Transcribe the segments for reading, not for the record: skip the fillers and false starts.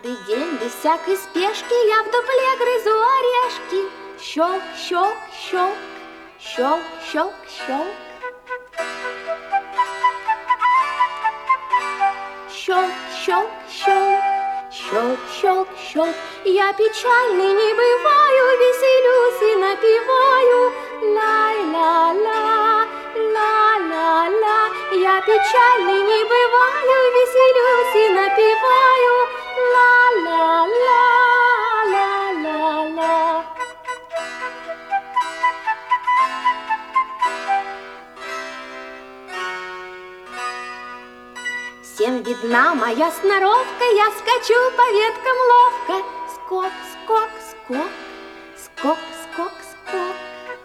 Каждый день без всякой спешки я в дупле грызу орешки. Щелк, щелк, щелк, щелк, щелк, щелк. Щелк, щелк, щелк, щелк, щелк, щелк. Я печальный не бываю, веселюсь и напеваю. Ла-ла-ла, ла-ла-ла. Я печальный не бываю, веселюсь и напеваю. Ла-ла-ла, ла-ла-ла. Всем видна моя сноровка, я скачу по веткам ловко. Скок, скок, скок, скок, скок, скок.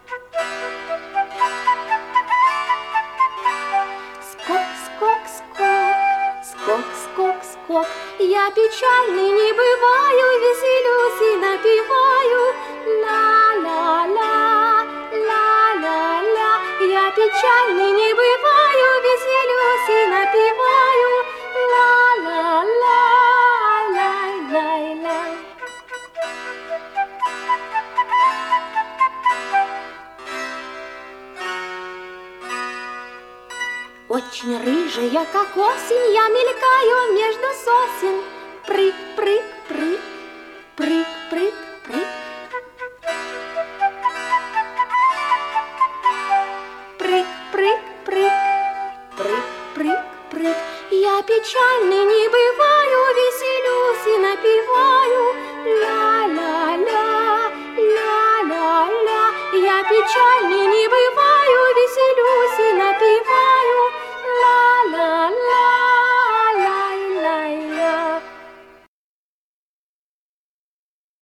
Скок, скок, скок, скок, скок, скок. Я печальный не бываю, веселюсь и напеваю. Ла-ла-ла, ла-ла-ла. Я печальный не бываю, веселюсь и напеваю. Ла-ла-ла, лай-лай-лай. Очень рыжая, как осень, я мелькаю между сосен. Прыг, прыг, прыг, прыг, прыг, прыг. Прыг, прыг, прыг, прыг, прыг, прыг. Я печальный не бываю.